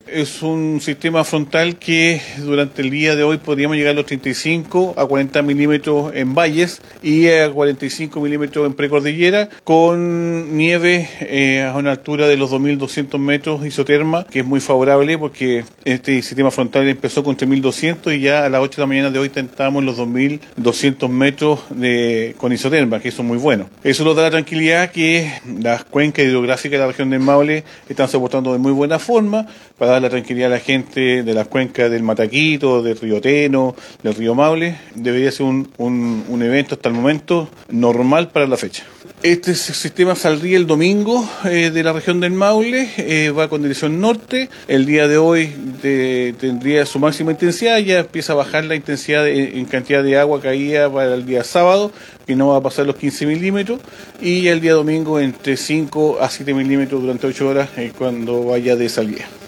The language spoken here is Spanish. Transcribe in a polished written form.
Es un sistema frontal que durante el día de hoy podríamos llegar a los 35 a 40 milímetros en valles y a 45 milímetros en precordillera, con nieve a una altura de los 2.200 metros isoterma, que es muy favorable porque este sistema frontal empezó con 3.200 y ya a las 8 de la mañana de hoy estamos en los 2.200 metros con isoterma, que eso es muy bueno. Eso nos da la tranquilidad que las cuencas hidrográficas de la región del Maule están soportando de muy buena forma, para dar la tranquilidad a la gente de las cuencas del Mataquito, del río Teno, del río Maule. Debería ser un evento hasta el momento normal para la fecha. Este sistema saldría el domingo de la región del Maule, va con dirección norte. El día de hoy tendría su máxima intensidad, ya empieza a bajar la intensidad en cantidad de agua caída para el día sábado, que no va a pasar los 15 milímetros, y el día domingo entre 5 a 7 milímetros durante 8 horas cuando vaya de salida.